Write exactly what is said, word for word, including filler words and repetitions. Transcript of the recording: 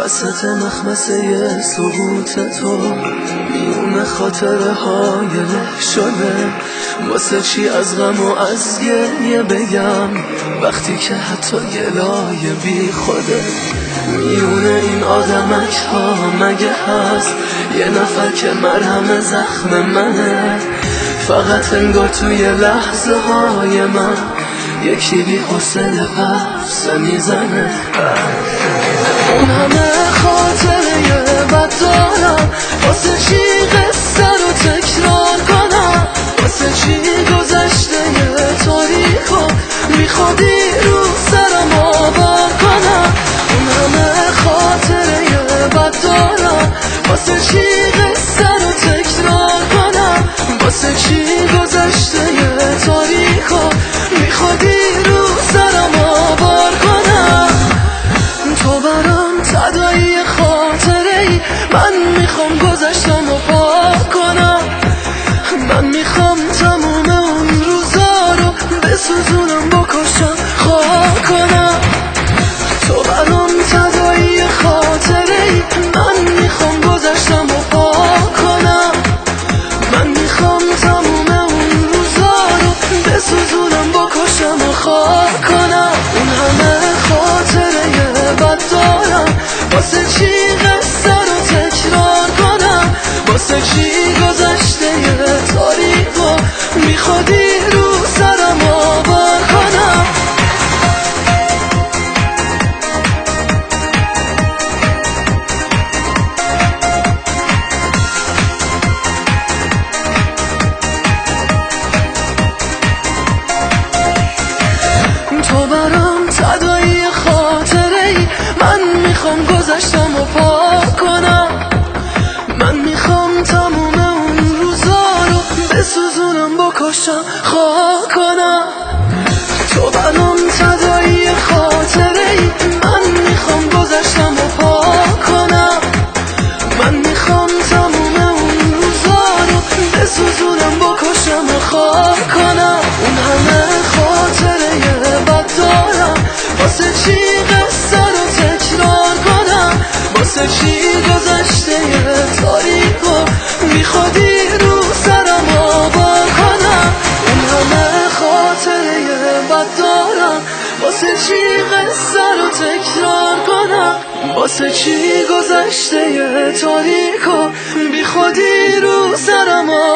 وسط مخمسه سقوط تو میون خاطره های له شده. واسه چی از غم و از گریه بگم وقتی که حتی گلای بی خوده. میون این آدمک ها مگه هست یه نفر که مرهم زخم منه؟ فقط انگار توی لحظه های من یکی بی حوصله قفصه میزنه. اون همه خاطره بد دارم، واسه چی قصه رو تکرار کنم؟ واسه چی گذشته تاریخو میخوادی رو سرم آور کنم؟ اون همه خاطره بد دارم، واسه چی قصه رو تکرار کنم؟ واسه چی گذشته تاریخو میخوادی رو سرم آور کنم؟ تو برام تداعی خاطره ای، من میخوام گذشتم و پاک کنم. من میخوام تموم اون روزا رو بسوزونم بکشم خاک کنم. تو برام تداعی خاطره ای، من میخوام گذشتم و پاک کنم. من میخوام تموم اون روزا رو بسوزونم بکشم و خاک کنم. اون همه خاطره بد دارم، واسه چی قصه رو تکرار کنم؟ واسه چی گذشته تاریخو میخوادی رو سرم آور کنم؟ تو برام تداعی خاطره ای، من میخوام گذشتم و پاک کنم. من میخوام تموم اون روزا رو بسوزونم بکشم خاک کنم. تو برام تداعی خاطره ای، من میخوام گذشتم و پاک کنم. من میخوام تموم اون روزا رو بسوزونم بکشم و خاک کنم. اون همه خاطره بد دارم، واسه چی قصه رو تکرار کنم؟ واسه چی گذشته تاریخو میخوادی رو سرم آور کنم؟ اون همه خاطره بد دارم، واسه چی قصه رو تکرار کنم؟ واسه چی گذشته تاریخو میخوادی رو سرم آور